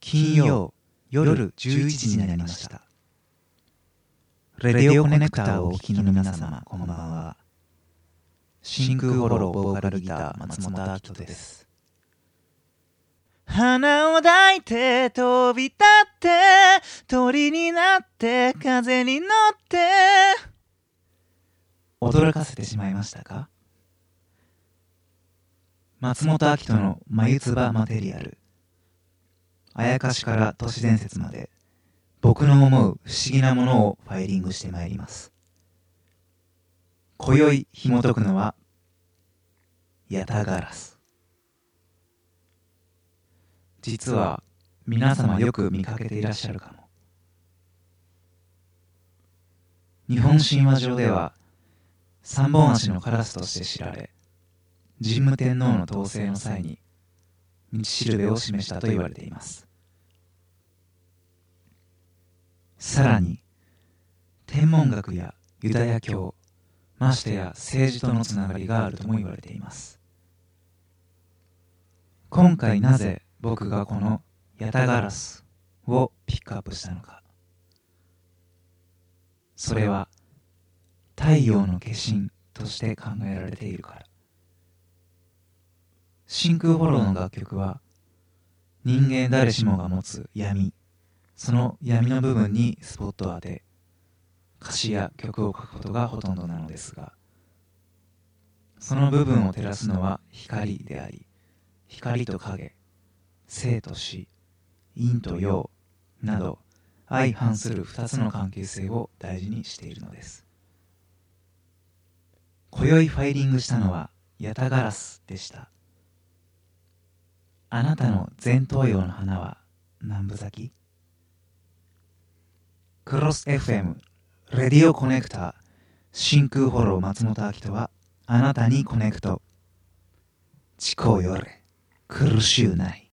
金曜夜11時になりました。レディオコネクターをお聞きの皆様、こんばんは。真空フォローボーカルギター松本明人です。花を抱いて飛び立って鳥になって風に乗って驚かせてしまいましたか？松本明人の眉唾マテリアル、あやかしから都市伝説まで僕の思う不思議なものをファイリングしてまいります。今宵紐解くのはヤタガラス。実は皆様よく見かけていらっしゃるかも。日本神話上では三本足のカラスとして知られ、神武天皇の統制の際に道しるべを示したと言われています。さらに天文学やユダヤ教、ましてや政治とのつながりがあるとも言われています。今回なぜ僕がこのヤタガラスをピックアップしたのか。それは太陽の化身として考えられているから。真空フォローの楽曲は人間誰しもが持つ闇、その闇の部分にスポットを当て歌詞や曲を書くことがほとんどなのですが、その部分を照らすのは光であり、光と影、生と死、陰と陽など相反する2つの関係性を大事にしているのです。今宵ファイリングしたのはヤタガラスでした。あなたの前頭葉の花は何分咲き？クロス FM レディオコネクター真空フォロー松本明人はあなたにコネクト。ちこよれ苦しゅうない。